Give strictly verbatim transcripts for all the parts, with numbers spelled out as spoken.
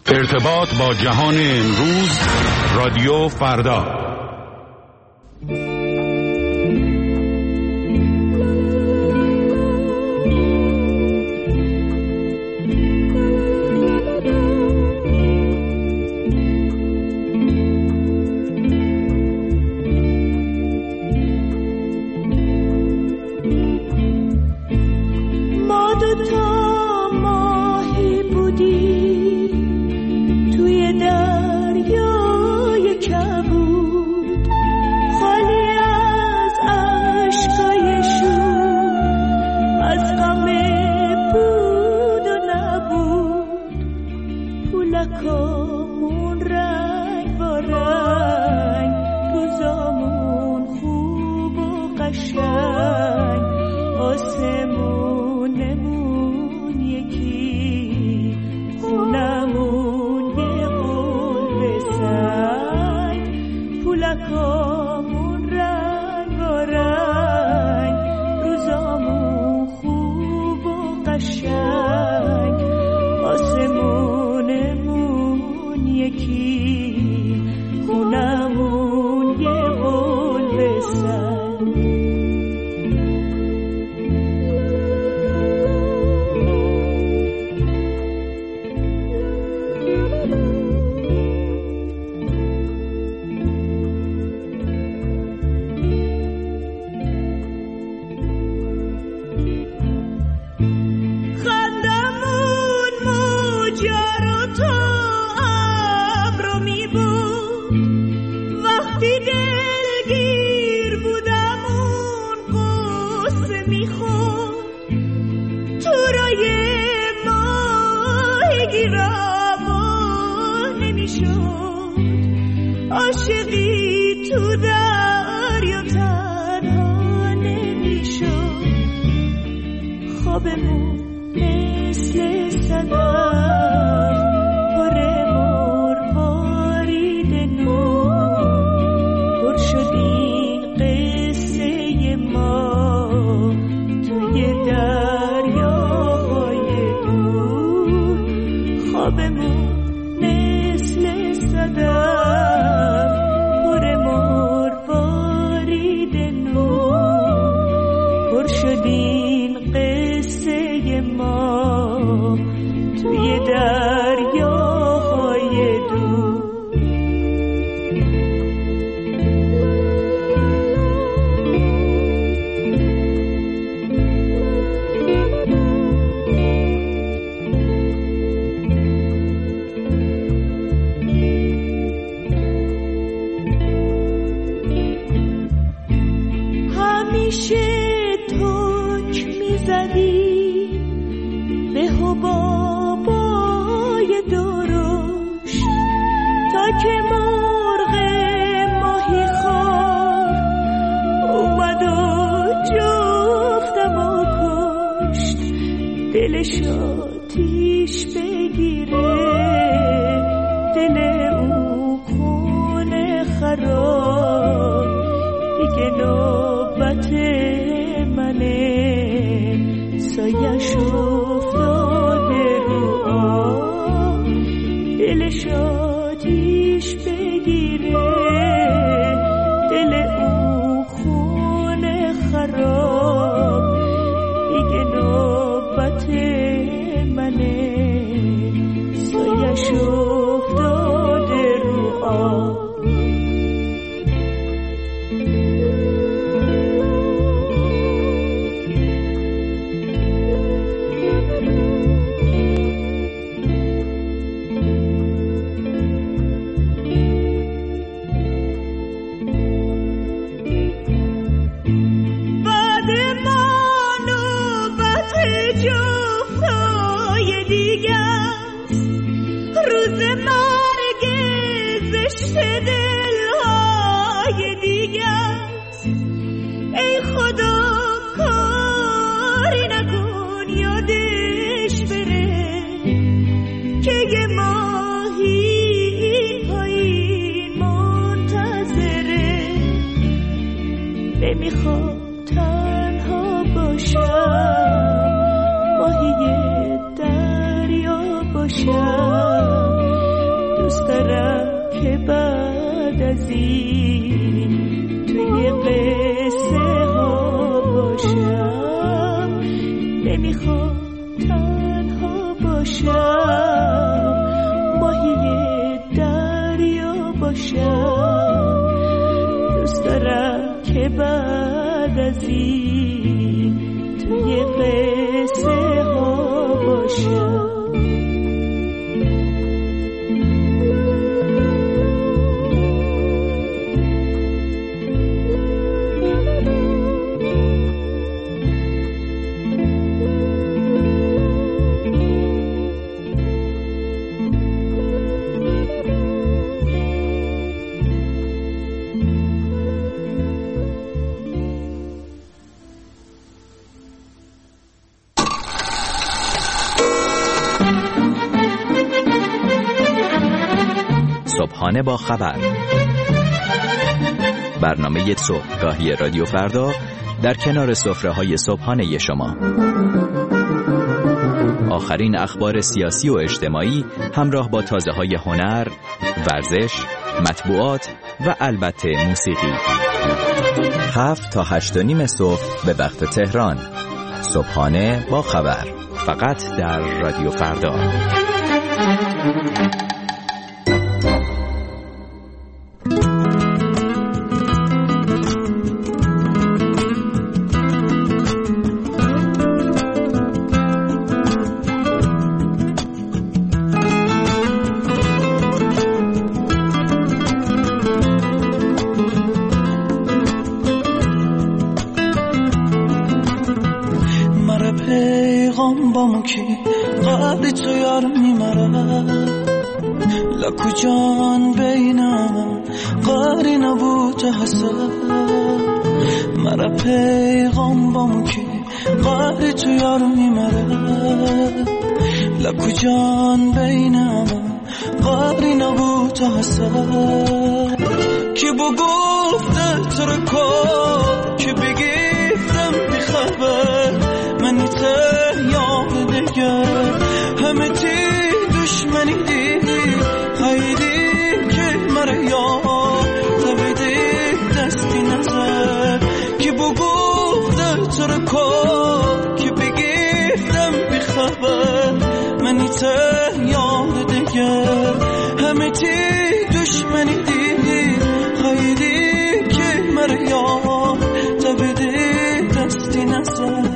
ارتباط با جهان امروز، رادیو فردا. نمیخوام تنها باشم، ماهی دریا باشم، توی قصه ها باشم، نمیخوام تنها باشم، ماهی دریا باشم. دوست دارم که بعد از این توی قصه ها باشم. صبحانه با خبر، برنامه صبحگاهی رادیو فردا در کنار سفره‌های صبحانه شما. آخرین اخبار سیاسی و اجتماعی همراه با تازه‌های هنر، ورزش، مطبوعات و البته موسیقی. هفت تا هشت و نیم صبح به وقت تهران. صبحانه با خبر، فقط در رادیو فردا. قبل تو یار میمرم لکو جان بینم قاری نبود حسن مرا پیغام بام که قبل تو یار میمرم لکو جان بینم قاری نبود حسن کی بو گفته تو رو کن کی بگیفتم بخبر منی ته یاد دیگر همه تی دشمنی دیدی خیلی که مره یاد تبیدی دستی نظر که بو گفته تو رو کن که بگیفتم بخبر منی ته یاد دیگر همه تی دشمنی دیدی خیلی که مره یاد تبیدی دستی نظر.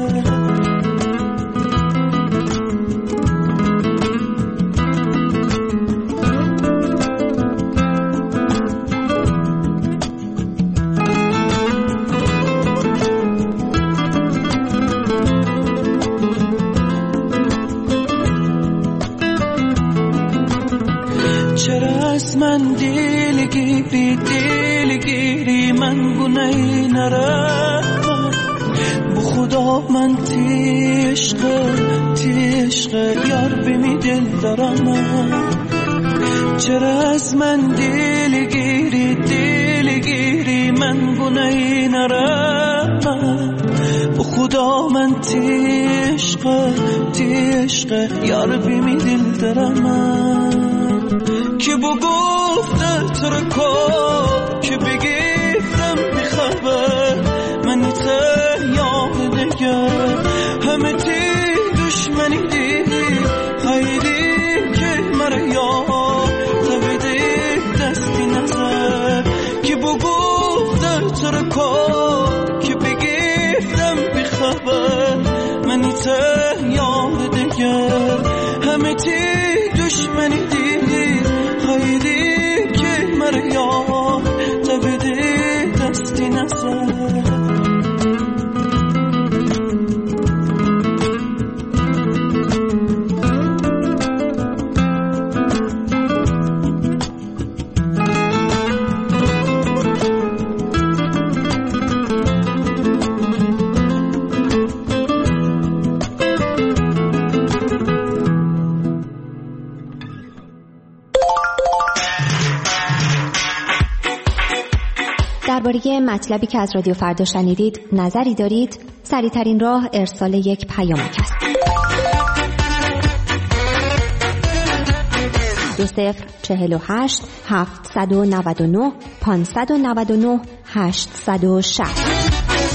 من دیل گیری دیل گیری من گناهی نرم بو خدا من تیشق تیشق یار بمی دل دارم چرا از من دیل گیری دیل گیری من گناهی نرم بو خدا من تیشق تیشق یار بمی دل دارم که بو گفته تو رو کن که بگیفتم بخبر منی ته یاد دیگر همه تی دشمنی دیدی خیلی که مره یاد تبیدی دستی نظر که بو گفته تو رو کن که بگیفتم بخبر منی ته یاد دیگر همه تی دشمنی دیدی خیلی که مره یاد تبیدی دستی نظر. درباره مطلبی که از رادیو فردا شنیدید نظری دارید؟ سریع‌ترین راه ارسال یک پیامک است. دو صفر چهل و هشت هفتصد و نود و نه پانصد و نود و نه هشتصد و شصت.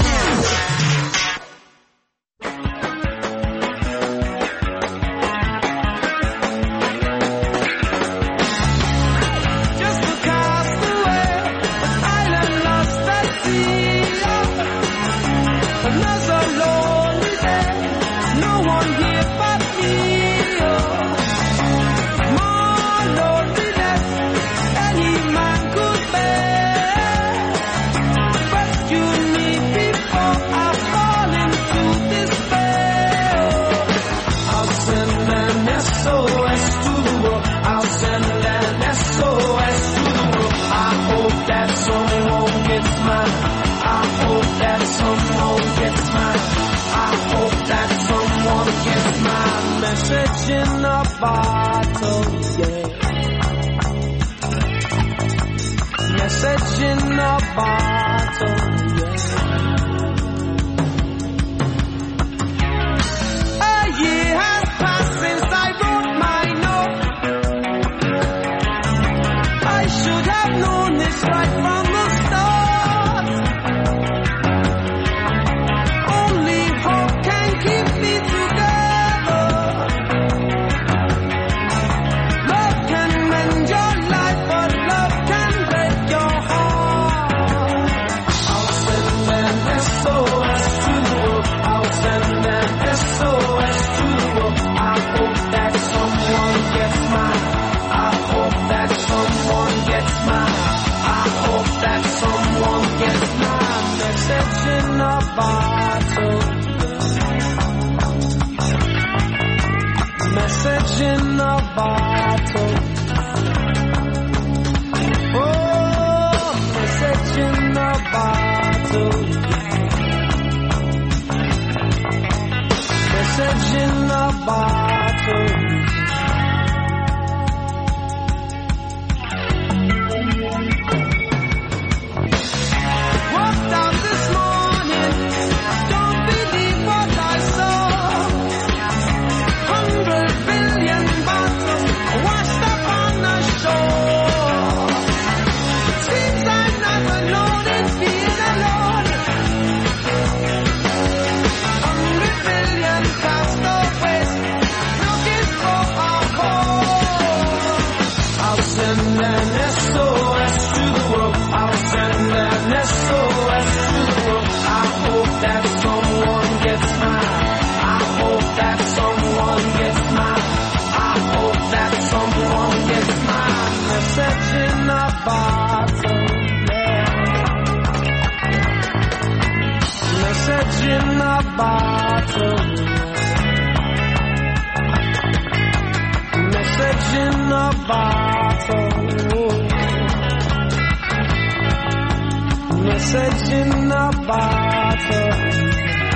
Message in a bottle, yeah. Message in a bottle, yeah. A year has passed since I wrote my note. I should have known this right from the start. Only hope can keep me together. In a bottle, message in a bottle. Oh, message in a bottle. Message in a bottle. Walked out this morning. Don't believe what I saw. Hundred billion bottles washed up on the shore. Seems I'm not alone in being alone. Hundred billion castaways looking for a home. I'll send an S O S to the world. I'll send an S O S to the world. I hope that someone gets mine. I hope that someone gets mine. I hope that someone gets mine. Message in a bottle, yeah. Message in a bottle, yeah. Message in a bottle. Message in a bottle.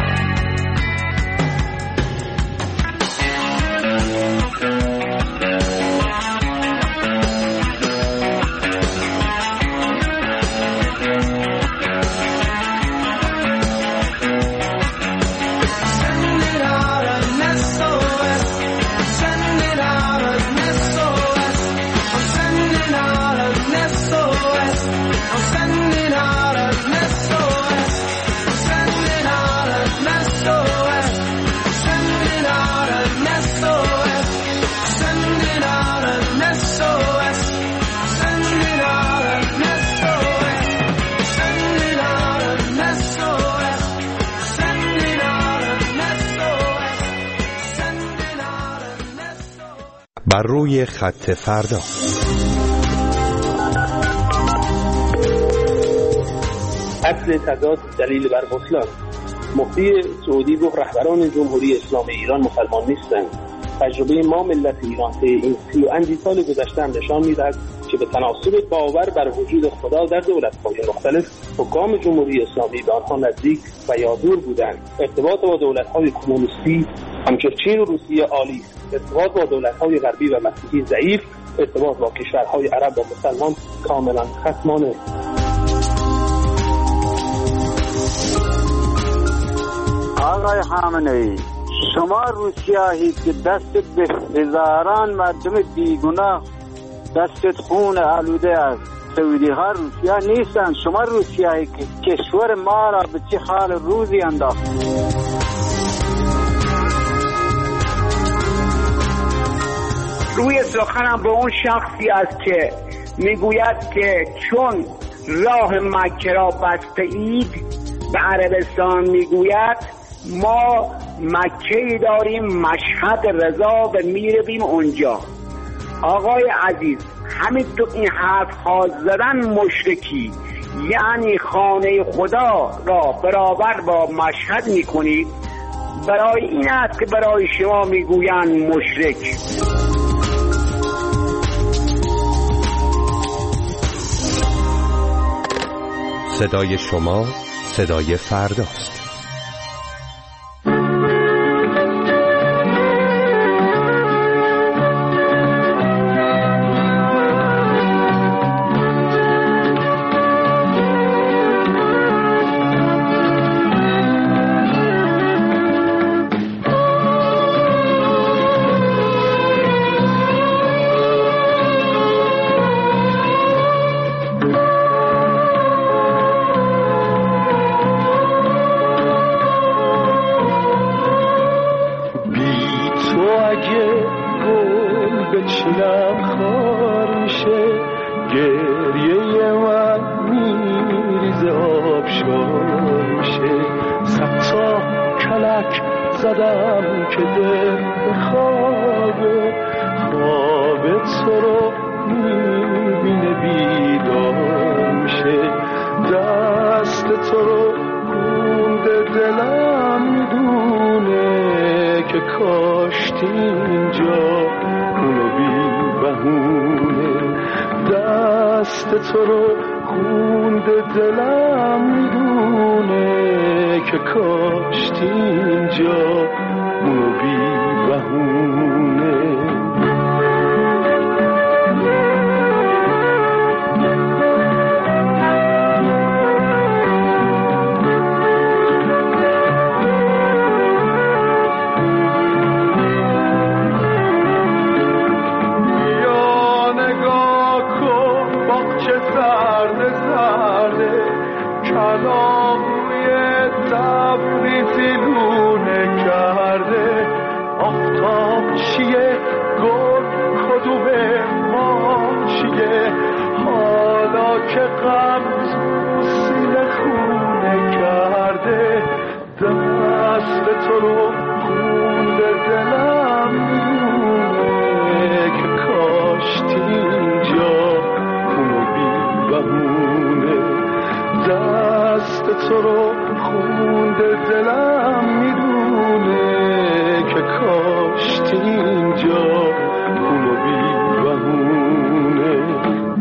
Send it out an S O S. Send it out an S O S. I'm sending out an S O S. I'm sending out an S O S. Send it out an S O S. Send it out an S O S. Send it out an S O S. Send it out an S O S. Send it out an S O S. Send it out an S O S. Send it out an S O S. بر روی خط فردا. اصل تضاد دلیل بر بطلان. مفتی سعودی گفت رهبران جمهوری اسلامی ایران مسلمان نیستند. تجربه ما ملت ایران طی این سی و اندی سال گذشته نشان می‌دهد که به تناسب باور بر وجود خدا در دولت‌های مختلف حکام جمهوری اسلامی به آنها نزدیک و یا دور بودند. ارتباط با دولت‌های کمونیستی همچون چین و روسیه عالی است. ارتباط با دولت‌های غربی و مسیحی ضعیف. ارتباط با کشورهای عرب و مسلمان کاملا خصمانه. آقای خامنه‌ای، شما روسیاهید که دست به هزاران مردم بیگناه دستت خون آلوده است. سعودی ها روسیه نیستن، شما روسیه که کشور ما را به چه حال روزی انداخت. روی سخنم به اون شخصی است که میگوید که چون راه مکه را بسته اید به عربستان، میگوید ما مکه داریم مشهد رضا و میرویم اونجا. آقای عزیز، همین تو این حرف ها زدن مشرکی، یعنی خانه خدا را برابر با مشهد میکنید. برای این است که برای شما میگویند مشرک. صدای شما صدای فرداست. زدم که دل به خوابه خواب تو رو میبینه بیدار میشه. دست تو رو خونده دلم میدونه که کاشتی اینجا اونو بی بهونه. دست تو رو خونده دلم میدونه که کاشتی اینجا اونو بی بهونه. که غم سینه خونه کرده. دست تو رو خونده دلم میدونه که کاشتی اینجا اونو بی بهونه. دست تو رو خونده دلم میدونه که کاشتی اینجا اونو بی بهونه.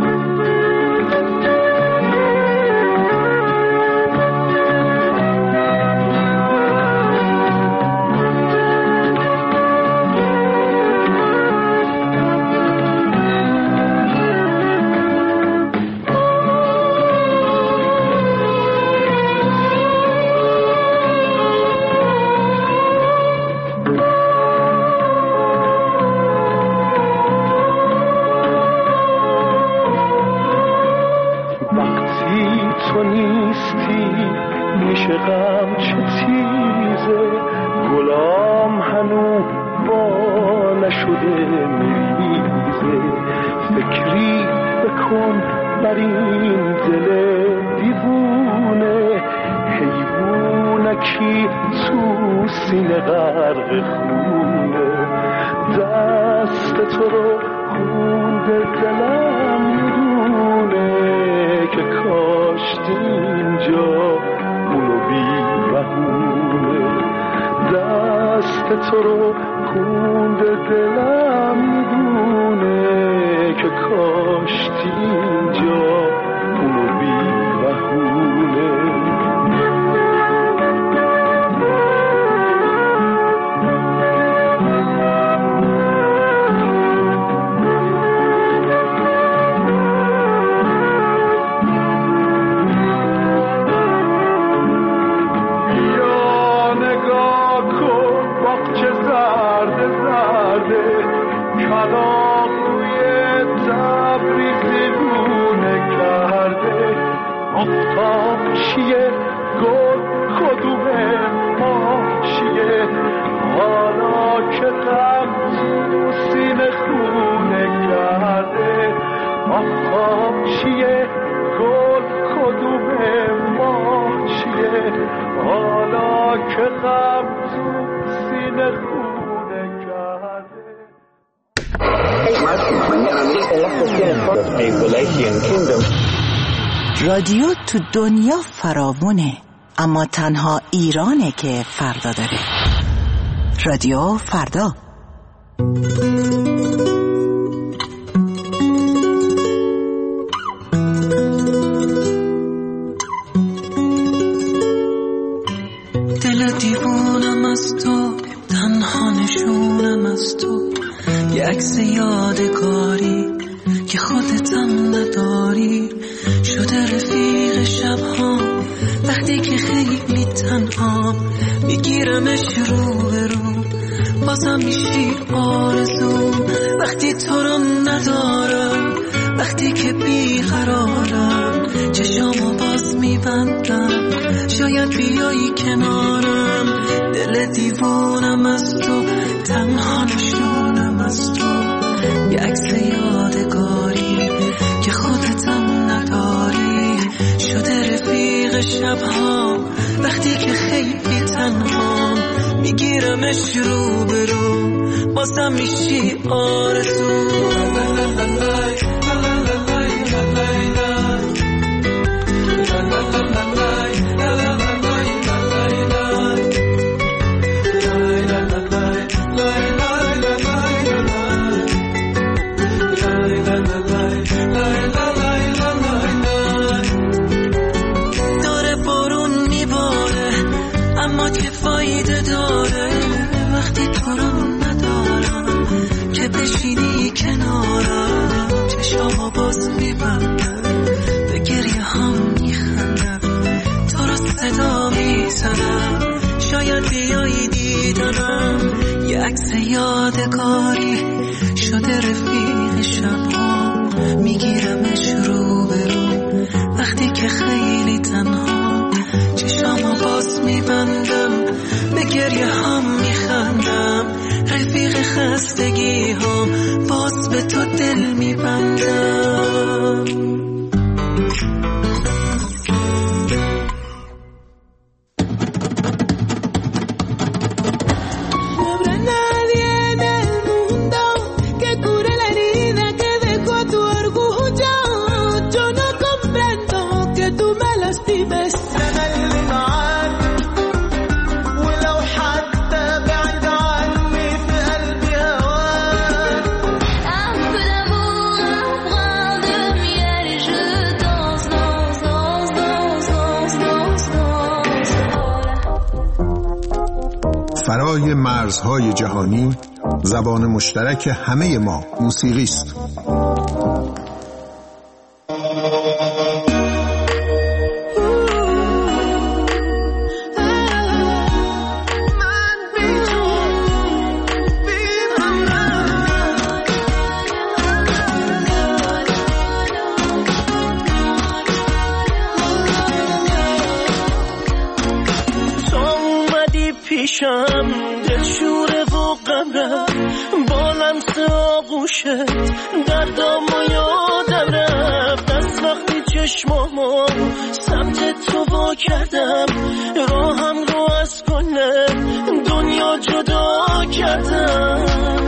تو نیستی میشه غم چه تیزه. گلام هنو با نشده میریزه. فکری بکن بر این دل دیوونه. حیوونکی تو سینه غرق خونه. دست تو رو خونده دلم میدونه که کاشتی اینجا اونو بی بهونه. دست تو رو خونده دلم میدونه که کاشتی اینجا اونو بی بهونه. کلاغ روی آفتاب چیه گل کدومه ماه چیه حالا که غم تو سینه خونه کرده آفتاب چیه گل کدومه ماه چیه حالا که غم تو سینه خونه کرده. رادیو تو دنیا فراوونه، اما تنها ایرانه که فردا داره. رادیو فردا. دل دیوونم از تو، تنها نشونم از تو، یه عکس یادگاری که خودتم نداری، شده رفیق شبها وقتی که خیلی تنها، میگیرمش رو به رو بازم میشی آرزو، وقتی تو رو ندارم، وقتی که بیقرارم، چشامو باز میبندم، شاید بیایی کنارم، دل دیوونم از تو، تنها نشونم از تو، یه عکس یادگاری که خودتم نداری، شده رفیق شبها وقتی که خیلی تنها، میگیرمش رو به رو بازم میشی آرزو. داره بارون میباره اما چه فایده داره وقتی تو رو ندارم، که بشینی کنارم، چشامو باز میبندم، به گریه هم میخندم، تو رو صدا میزنم، شاید بیایی دیدنم، یه عکس یادگاری شده رفیق شبها، میگیرمش رو به رو وقتی که خیلی تنها، چشامو باز میبندم، به گریه هم میخندم، رفیق خستگی هم باز به تو دل میبندم. فرای مرزهای جهانی، زبان مشترک همه ما موسیقی است. پیشم دلشوره و غمره با لمس آغوشت دردام و یادم رفت، از وقتی چشمامو سمت تو وا کردم، راهم رو از کل دنیا جدا کردم.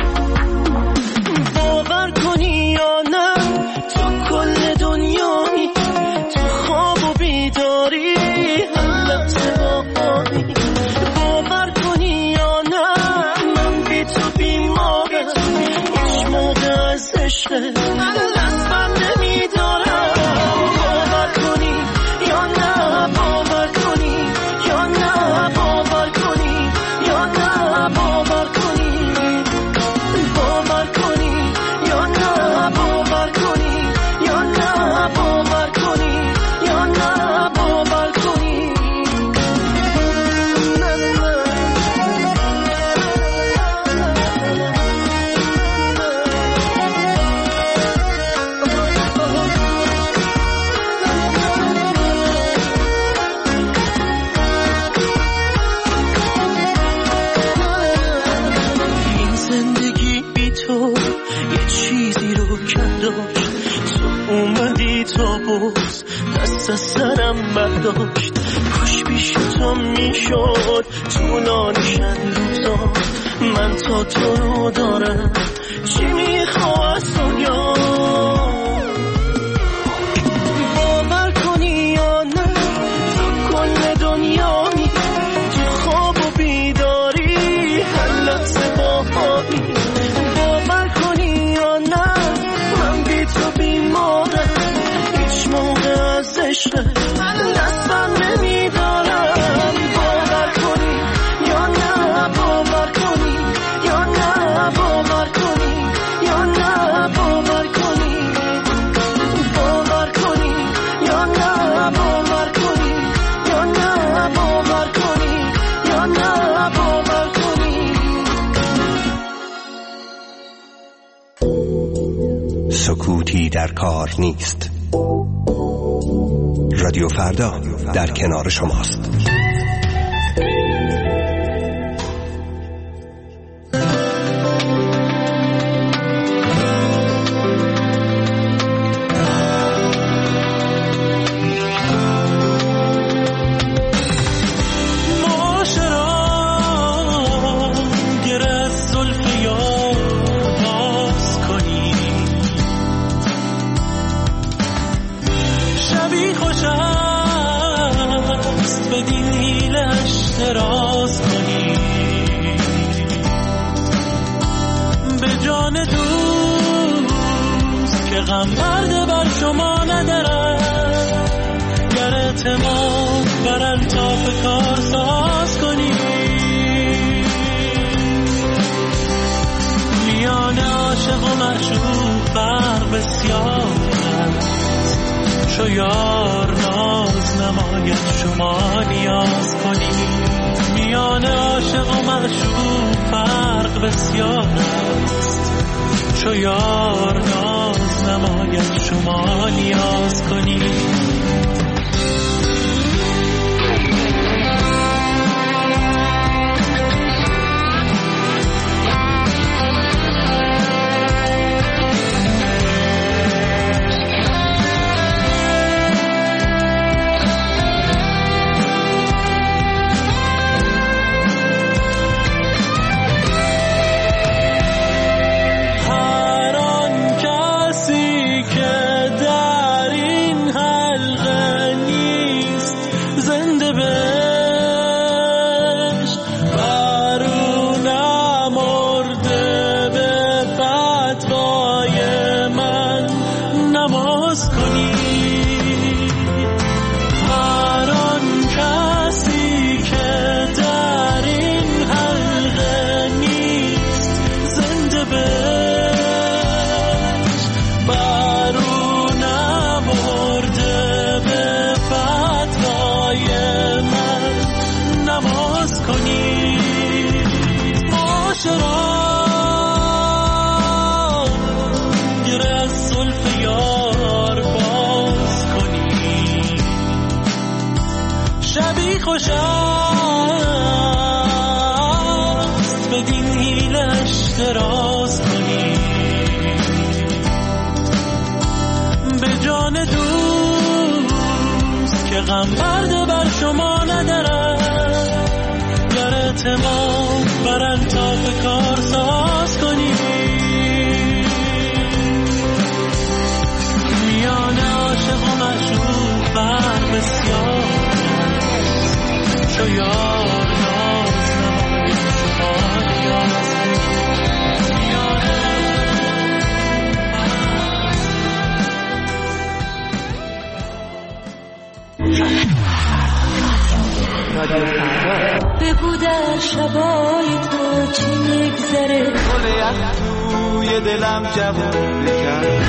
باور کنی یا نه تو کل دنیایی، تو خواب و بیداری حلت باقایی، باور کنی یا نه من بی تو بیمارم، هیچ موقع از عشقت دست بر نمیدارم. باور کنی یا نه، باور کنی یا نه، باور کنی یا نه، باور کنی، باور کنی یا نه، باور کنی یا نه، باور کنی یا نه، باور کنی. یه چیزی رو کنداشت، تو اومدی تا باز دست از سرم برداشت. کاش پیش تو میشد تو نانشن روزا، من تا تو رو دارم چی میخواه از دنیا. باور کنی یا نه تو کل دنیایی، تو خواب و بیداری هر لحظه باهایی. باور کنی یا نه من بی تو بیمارم، هیچ موقع از عشق دست بر نمیدارم. باور کنی یا نه باور کنی یا نه باور کنی یا نه باور کنی، باور کنی یا نه باور کنی یا نه باور کنی یا نه باور کنی. سکوتی در کار نیست. رادیو فردا در کنار شماست. بگو در شبای تو چی میگذره، گل یخ توی دلم جوون کرد.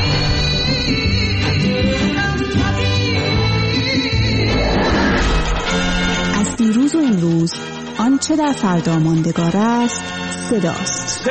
از دیروز و امروز آنچه در فردا ماندگار است صداست.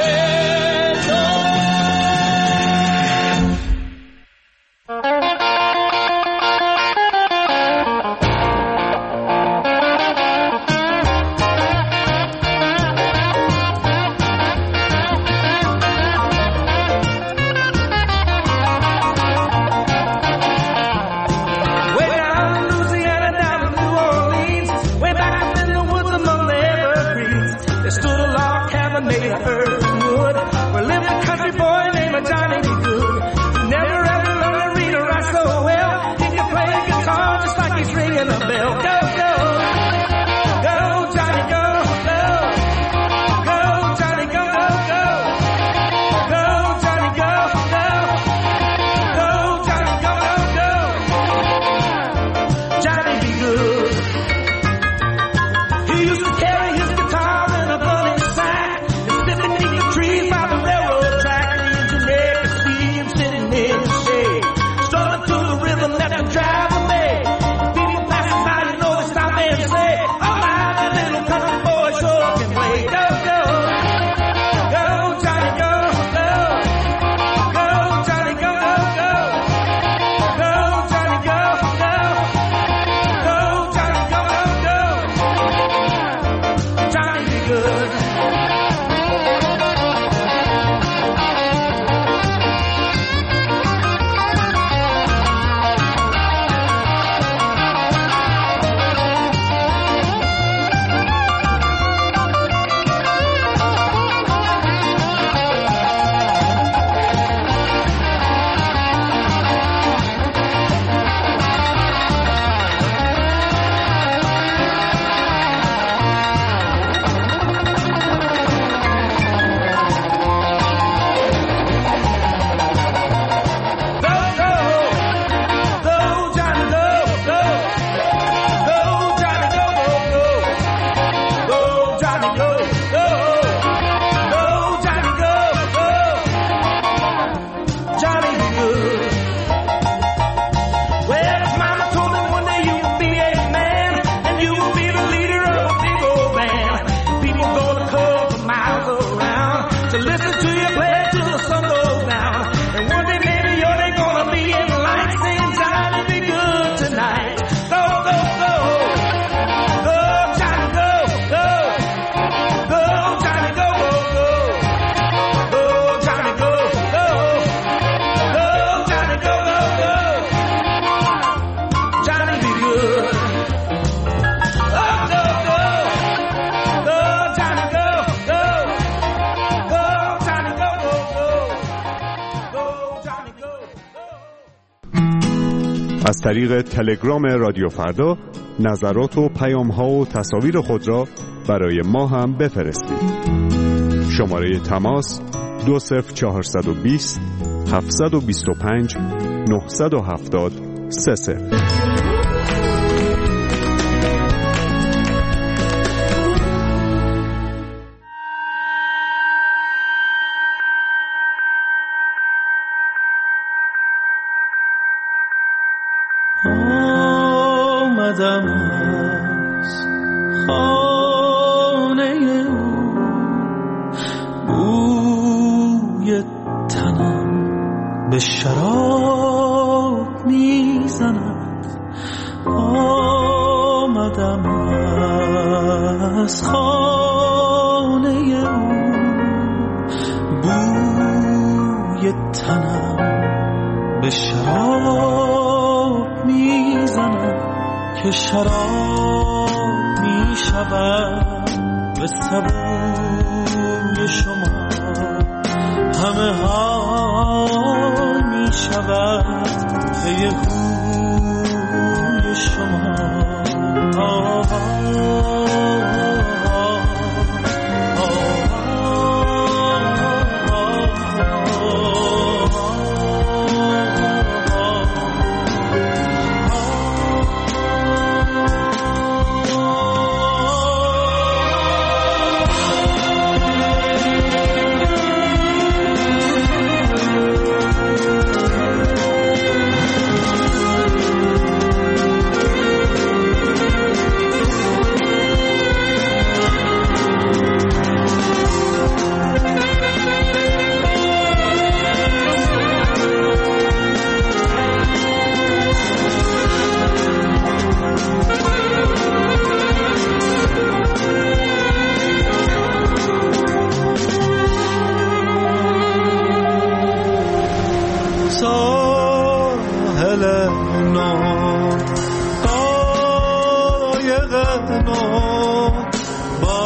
از طریق تلگرام رادیو فردا نظرات و پیام‌ها و تصاویر خود را برای ما هم بفرستید. شماره تماس دو صفر چهارصد و بیست هفتصد و بیست و پنج نهصد و هفتاد سه صفر. آمدم از خانه او، بوی تنم به شراب میزند. آمدم از خانه او، بوی تنم به شراب میزند که شراب میشود به سبوی شما، همه حال میشود به یه هوی شما. آه ساحل نو، قایق نو، با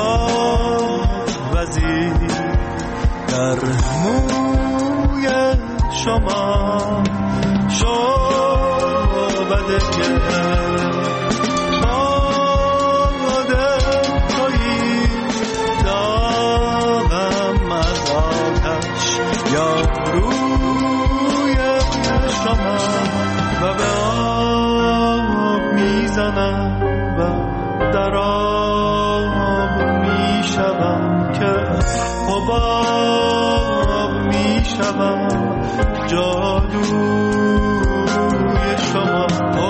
وزیر در موی شما، شعبده باده تویی، داغم از آتش یا روی شما و به آب میزنم و در آب میشوم که حباب میشوم، جادوی شما.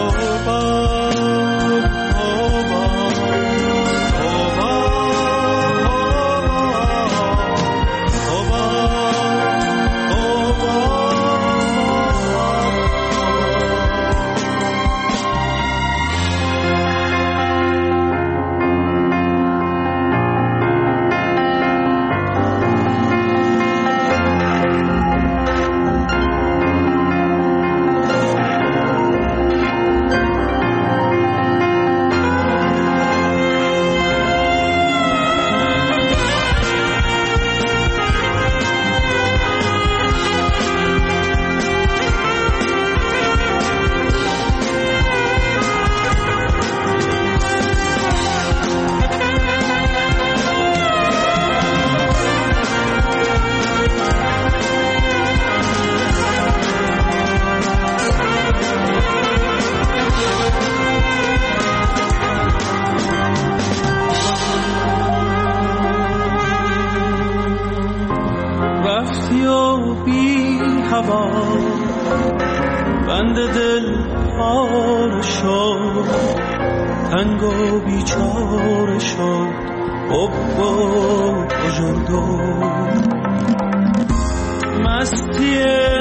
بند دل پاره شد، تنگ و بیچاره شد، حب و بزرگو مستی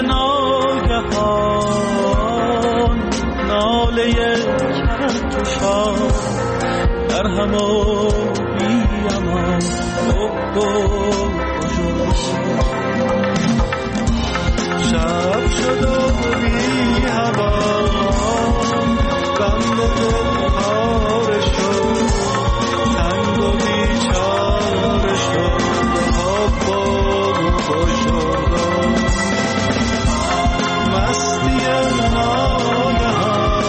ناگهان، ناله کهکشان در هم و بی امان، حب و بزرگو شب شد و بی هوا، بند دل پاره شد، تنگ و بیچاره شد، حب و بزرگو مستی ناگهان،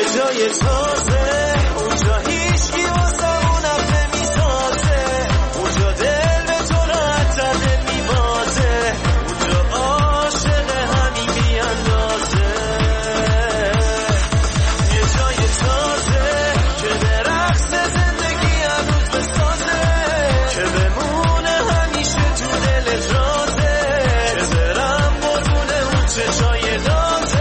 جای تازه اونجا هیچکی واسمون هم نمیسازه، اونجا دل به تو راحت‌تر نمیبازه، اونجا عاشق همین بیاندازه. یه جای تازه که به رقص زندگی هنوز بسازه، که بمونه همیشه تو دلت رازه، که برم قربونه اون چشای دازه.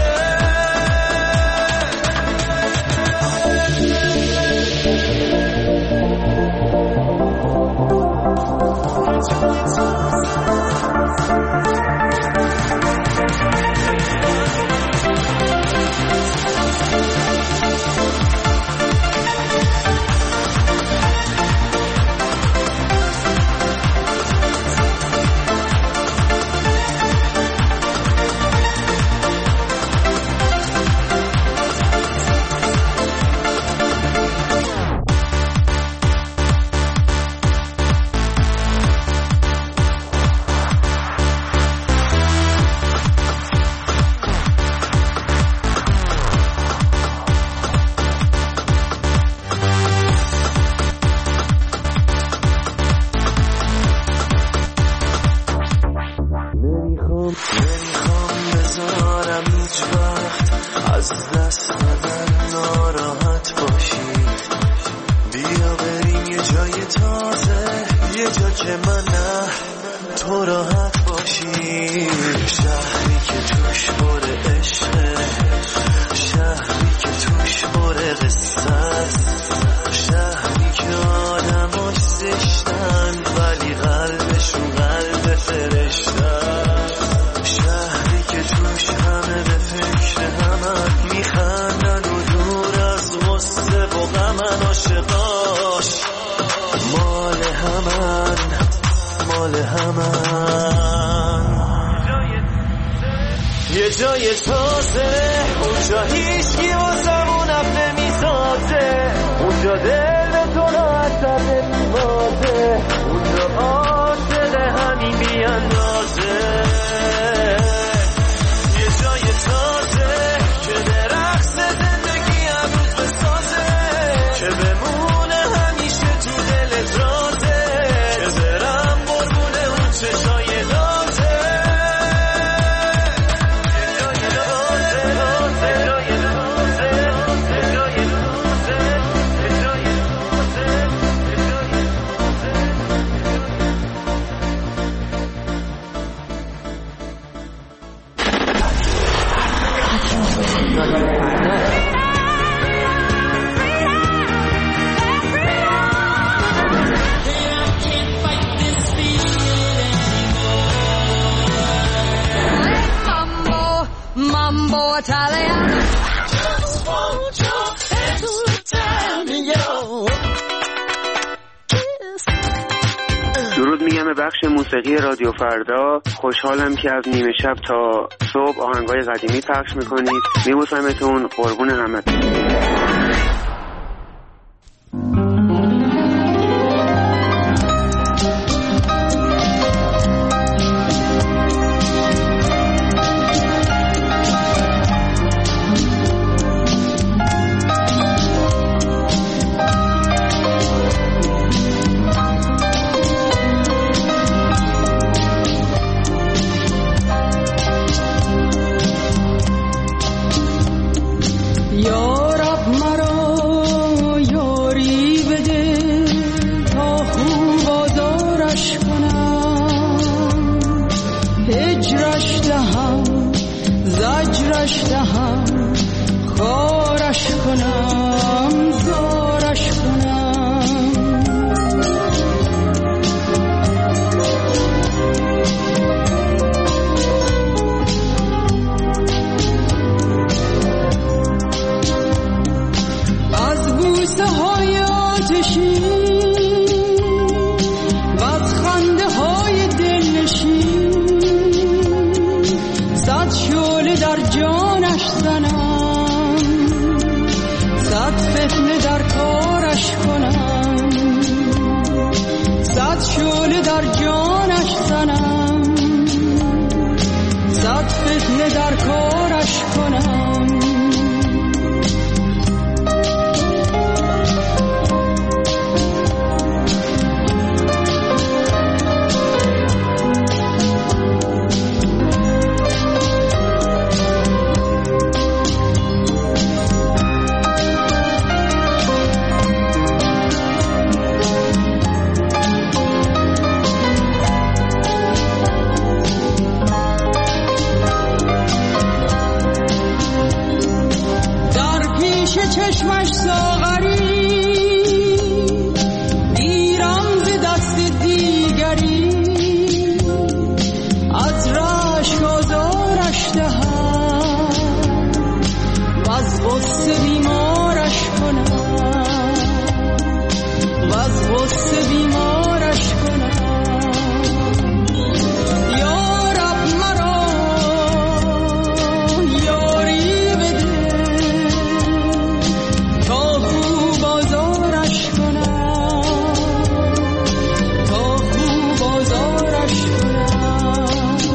یه جای تازه اونجا هیچکی واسمون هم نمیسازه، اونجا دل به تو راحت‌تر نمیبازه، اونجا عاشق همین بیاندازه. یه جای تازه که به رقص زندگی هنوز بسازه، که بمونه همیشه تو دلت رازه، که برم قربونه اون چشای دازه. Mambo Italiano. Just want your hands to tell me yo. درود میگم به بخش موسیقی رادیو فردا. خوشحالم که از نیمه شب تا صبح آهنگای قدیمی پخش میکنید. میبوسمتون، قربون همتون. چشمش ساغری گیرم ز دست دیگری از رشک آزارش دهم و از غصه بیمارش کنم و از غصه بیمارش کنم یا رب مرا یاری بده تا خوب آزارش کنم تا خوب آزارش کنم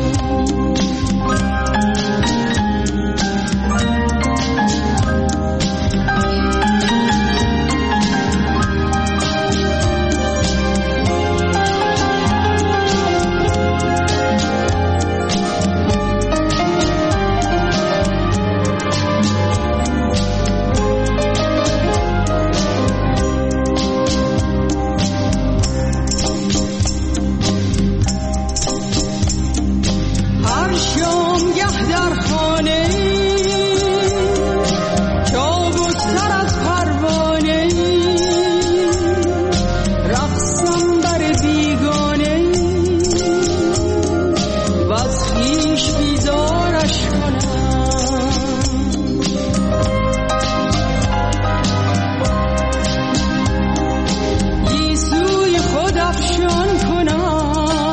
هر شامگه در خانه چابک‌تر از پروانه رقصم بر بیگانه و از خویش بیزارش کنم گیسوی خود افشان کنم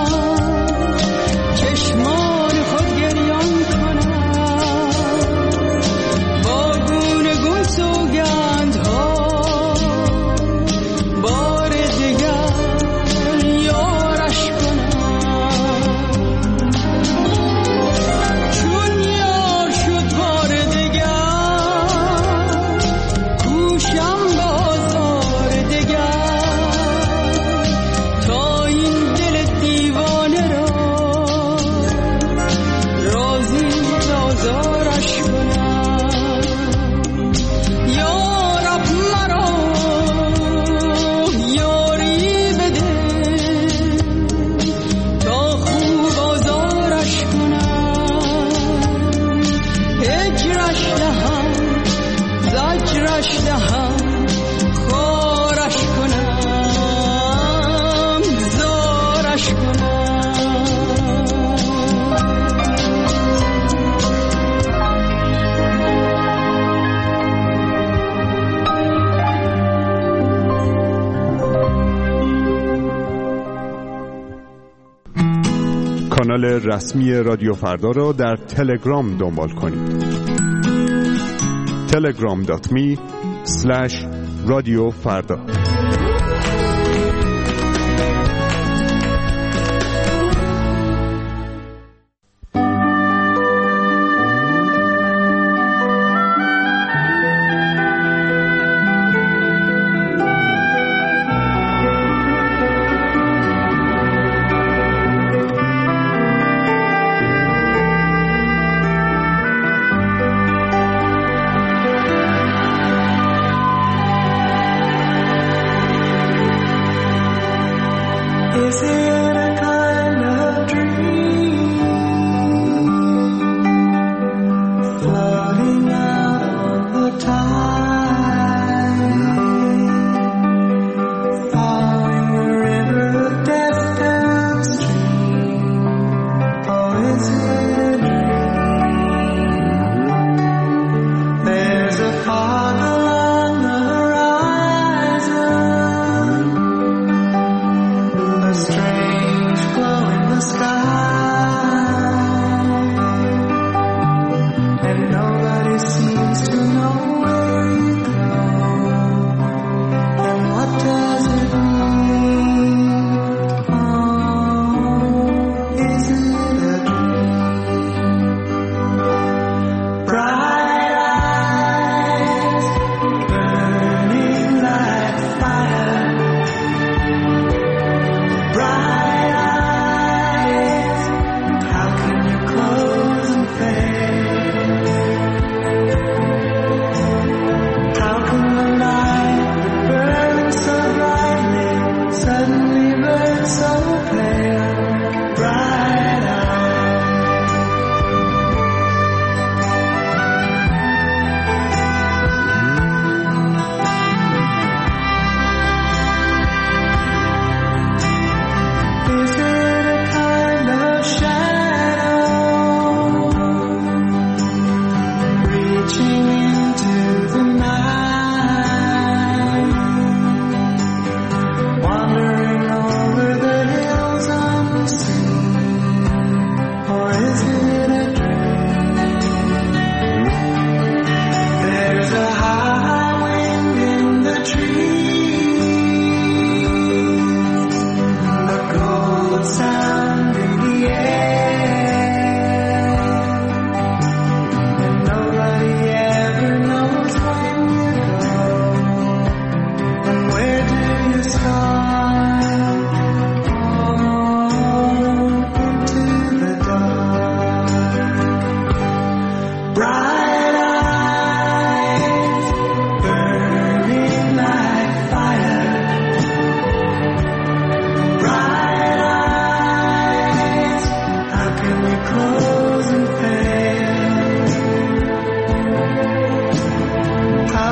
چشمان خود گریان کنم با گونه گون سوگندها بار دگر یارش کنم چون یار شد بار دگر کوشم بازار دگر تا این دل دیوانه را راضی آزارش کنم یا رب مرا یاری بده تا خوب آزارش کنم هجرش دهم زجرش دهم خارش کنم زارش کنم کانال رسمی رادیو فردا را در تلگرام دنبال کنید. تلگرام دات می اسلش رادیو فردا.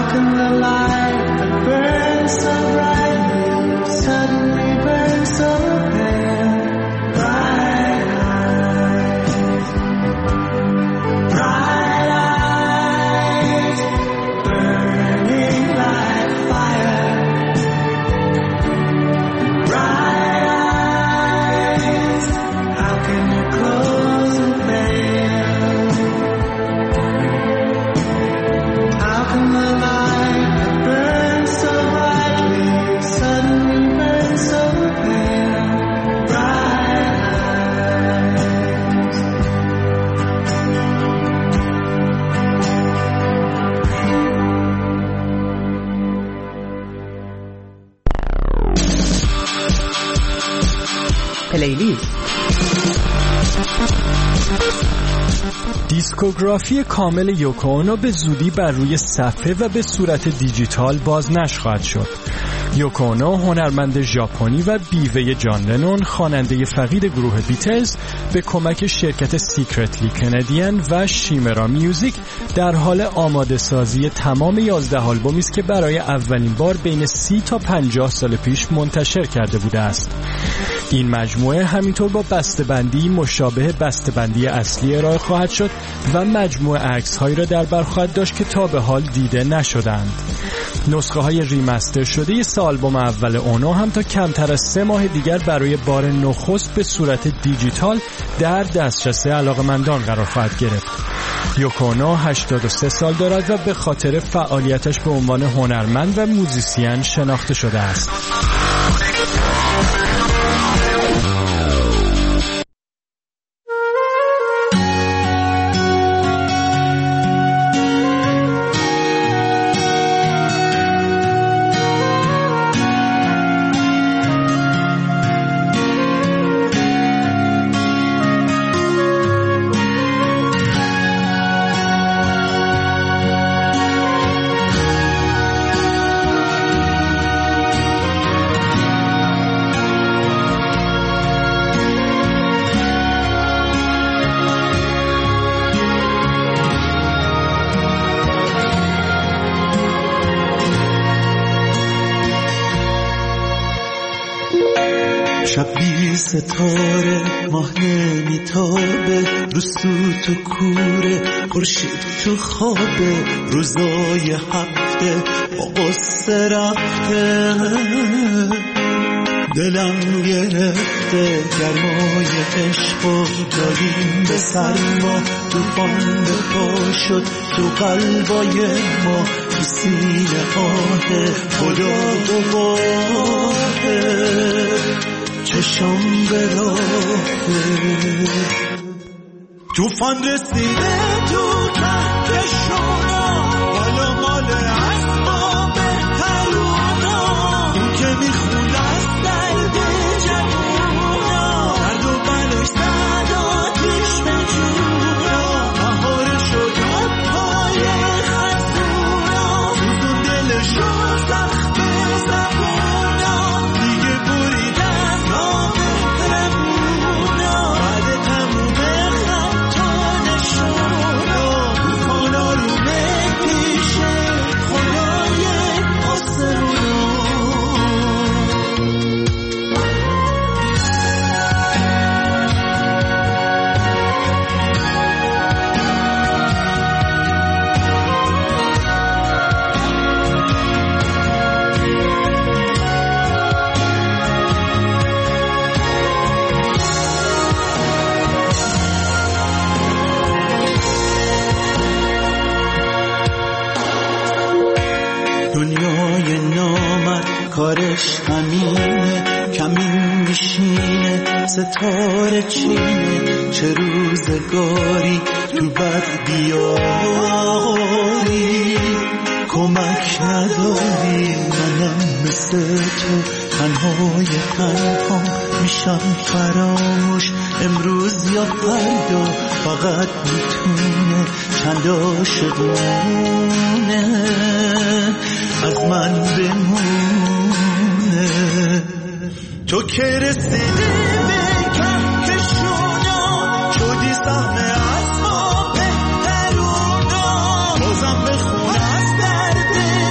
can the light that burns so brightly suddenly burn so pale? Bright eyes, bright eyes, burning like fire. Bright eyes, how can you close and fail? How can the light that burns so brightly suddenly burn so pale? Bright eyes. پلیلیست. دیسکوگرافی کامل یوکو اونو به زودی بر روی صفحه و به صورت دیجیتال بازنشر خواهد شد. یوکو اونو هنرمند ژاپنی و بیوه جان لنون، خواننده فقید گروه بیتلز، به کمک شرکت سیکرتلی کندین و شیمرا میوزیک در حال آماده سازی تمام یازده آلبومی است که برای اولین بار بین سی تا پنجاه سال پیش منتشر کرده بوده است. این مجموعه همینطور با بسته‌بندی مشابه بسته‌بندی اصلی ارائه خواهد شد و مجموعه عکس‌هایی را در بر خواهد داشت که تا به حال دیده نشدند. نسخه های ریمستر شده سه آلبوم اول اونو هم تا کمتر از سه ماه دیگر برای بار نخست به صورت دیجیتال در دسترس علاقه‌مندان قرار خواهد گرفت. یوکو اونو هشتاد و سه سال دارد و به خاطر فعالیتش به عنوان هنرمند و موزیسین شناخته شده است. شب بی ستاره ماه نمیتابه رو سوت و کوره خورشید تو خوابه روزای هفته با قصه رفته دلم گرفته گرمای عشق و دادیم به سرما توفان به پا شد تو قلبای ما تو سینه آه خدا گواهه چشم به راهه توفان رسیده تو کهکشونا حالا مال اسباب ترونا اون که میخونه از درد جوونا درد و بلش زد آتیش به جونا بهار شد پای خزونا سوزون دلشو زخم زبونا دیگه بریدن نام رمونا بعد تموم خطا نشونا توفان آرومه پیش خدای آسمونا دنیای نامرد کارش همینه کمین میشینه ستاره چینه چه روزگاری تو بد بیاری کمک نداری منم مثل تو تنهای تنها میشم فراموش امروز یا فردا فقط میتونه چند عاشقونه از من بمونه تو که رسیدی به کهکشونا شدی سهم از ما بهترونا بازم بخون از درد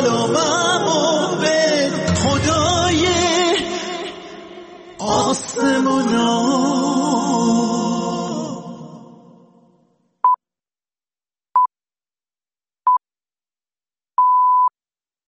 سلامم و به خدای آسمونا